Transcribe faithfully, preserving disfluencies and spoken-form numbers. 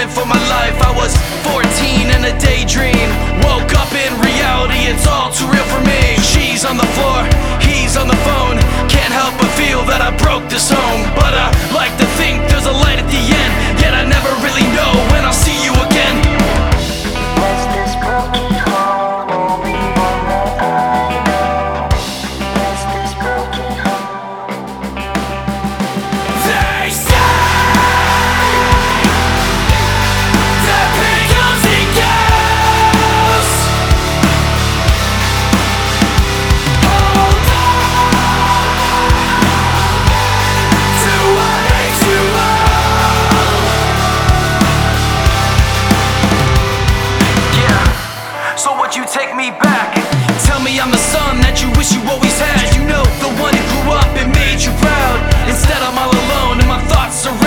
running for my life. I was fourteen in a daydream, woke up in reality, it's all too real for me. She's on the floor, he's on the phone, can't help but feel that I broke this home. But I like to think there's a light at the end, yet I never really know when I'll see you again. Was this broken home only one that I know? Was this broken home? They say that pain comes and goes. Hold on to what makes you whole. Yeah, so would you take me back? Tell me I'm the son that you wish you always had. You know, the one who grew up and made you proud. Instead I'm all alone and my thoughts are